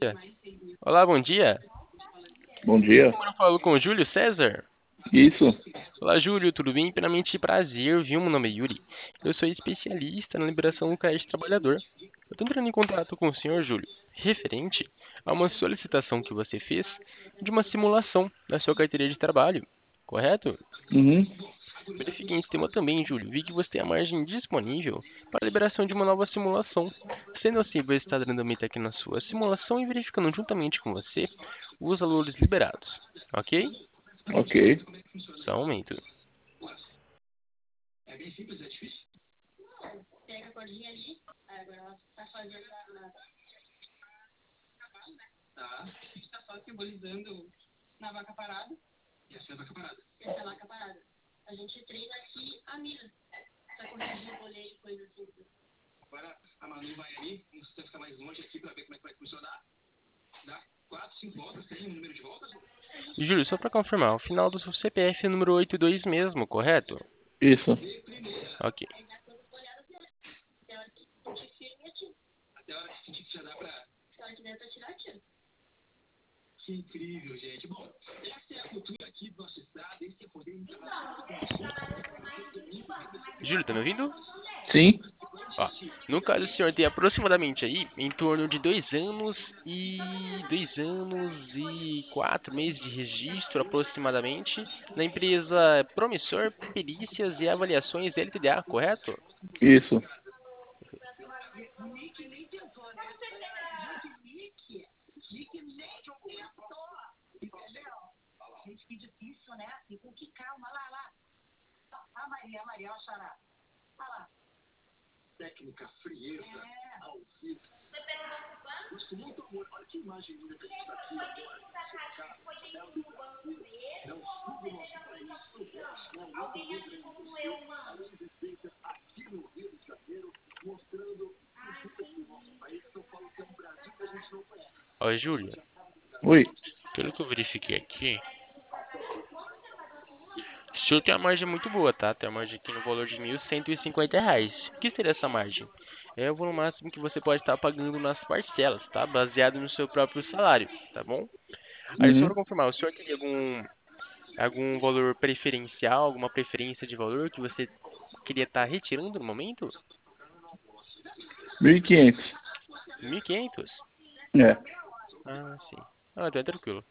Olá, bom dia. Bom dia. Como eu falo com o Júlio César? Isso. Olá, Júlio, tudo bem? Primeiramente, prazer, viu? Meu nome é Yuri. Eu sou especialista na liberação do crédito trabalhador. Eu estou entrando em contato com o senhor Júlio, referente a uma solicitação que você fez de uma simulação da sua carteira de trabalho, correto? Uhum. Verifiquei em sistema também, Júlio. Vi que você tem a margem disponível para a liberação de uma nova simulação. Sendo assim, vou estar dando aumento aqui na sua simulação e verificando juntamente com você os valores liberados. Ok? Ok. Só um aumento. Júlio, só para confirmar, o final do seu CPF é número 82 mesmo, correto? Isso. Ok. Júlio, tá me ouvindo? Sim. Ó, no caso, o senhor tem aproximadamente aí em torno de 2 anos e 4 meses de registro aproximadamente na empresa Promissor Perícias e Avaliações LTDA, correto? Isso. Ó, Júlio, Oi. pelo que eu verifiquei aqui, o senhor tem uma margem muito boa, tá? Tem uma margem aqui no valor de R$ 1.150. O que seria essa margem? É o valor máximo que você pode estar pagando nas parcelas, tá? Baseado no seu próprio salário, tá bom? Aí só Uhum. para confirmar, o senhor teria algum valor preferencial, alguma preferência de valor que você queria estar retirando no momento? 1.500. 1.500? É. Ah, sim. Ah, então é tranquilo.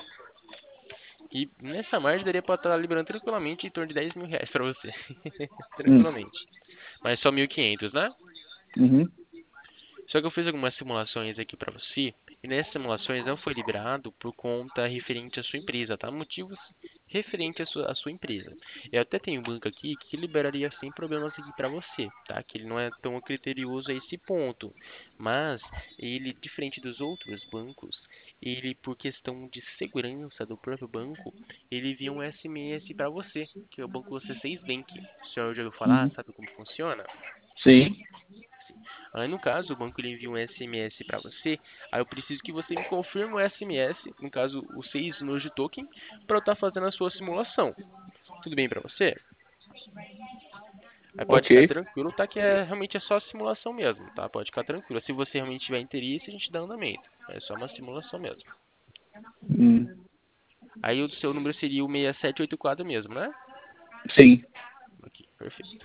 E nessa margem daria para estar liberando tranquilamente em torno de R$ 10.000 para você. Hum. Tranquilamente. Mas só 1.500, né? Uhum. Só que eu fiz algumas simulações aqui para você, e nessas simulações não foi liberado por conta referente à sua empresa, tá? Motivos referente à sua empresa. Eu até tenho um banco aqui que liberaria sem problemas aqui para você, tá? Que ele não é tão criterioso a esse ponto, mas ele, diferente dos outros bancos, ele, por questão de segurança do próprio banco, ele envia um SMS para você, que é o banco C6 Bank. O senhor já ouviu falar? Uhum. Sabe como funciona? Sim. Aí, no caso, o banco ele envia um SMS para você. Aí eu preciso que você me confirme o SMS, no caso, os 6 números de token, para eu estar fazendo a sua simulação. Tudo bem para você? Aí pode Ok. ficar tranquilo, tá? Que realmente é só simulação mesmo, tá? Pode ficar tranquilo. Se você realmente tiver interesse, a gente dá andamento. É só uma simulação mesmo. Hum. Aí o seu número seria o 6784 mesmo, né? Sim. Ok, perfeito.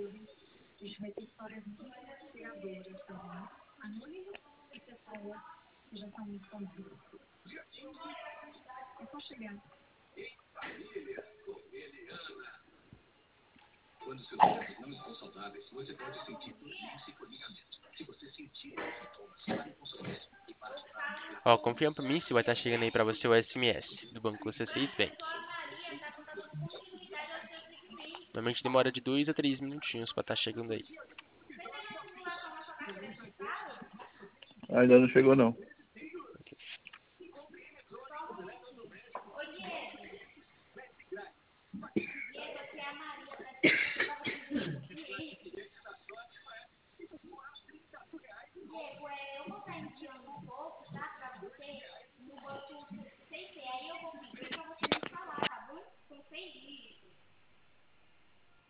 Ó, confirma para mim se vai estar chegando aí para você o SMS do banco C6 Bank. Normalmente demora de 2 a 3 minutinhos para estar chegando aí. Ainda não chegou, não.